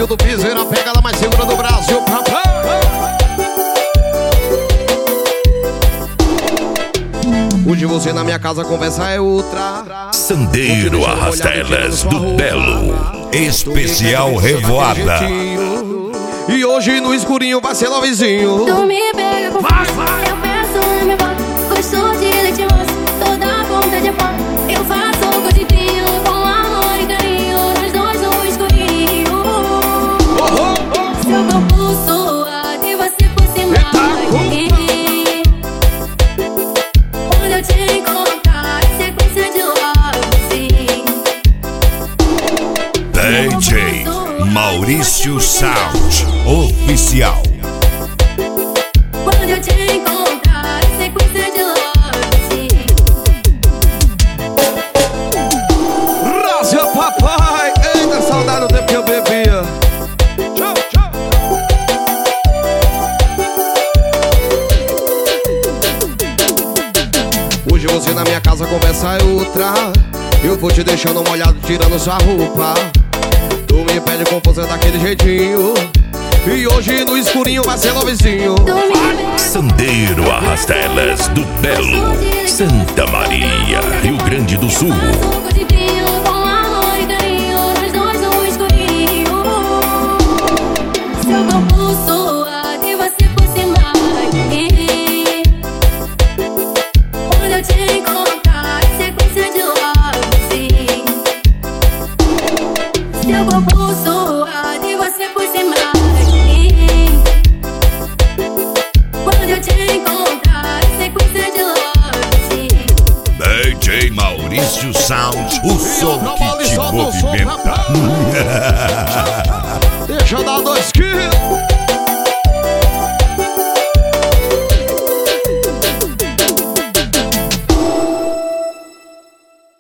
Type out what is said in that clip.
do piseiro, a pegada mais segura do Brasil. Hoje você na minha casa, conversa é outra. Sandeiro Arrastelas do Belo, especial Revoada. E hoje no escurinho vai ser novizinho. Tu me pega com força, eu peço meu voto. Gosto de leite moço, toda ponta de pó. Eu faço um cozidinho com amor e carinho, nós dois no escurinho. Seu corpo suado e você por cima de mim. Quando eu te encontrar, sequência de love, sim. DJ Maurício Sound Oficial. Quando eu te encontrar, sequência de love, sim. Rásia, papai. Eita, saudade do tempo que eu bebia. Tchau, tchau. Hoje você na minha casa, conversa é outra. Eu vou te deixando molhado, tirando sua roupa. Tu me pede confusão daquele jeitinho. E hoje no escurinho vai ser novizinho. Sandeiro Arrastelas do Belo, Santa Maria, Rio Grande do Sul. Com amor e carinho, nós dois no escurinho. Seu corpo suado e você por cima de mim. Quando eu te encontrar, sequência de love, sim. Seu corpo suado e você por cima de mim. Quando eu te encontrar, sequência de love, sim. DJ Maurício Sound, o som que te movimenta. Deixa eu dar 2 quilos.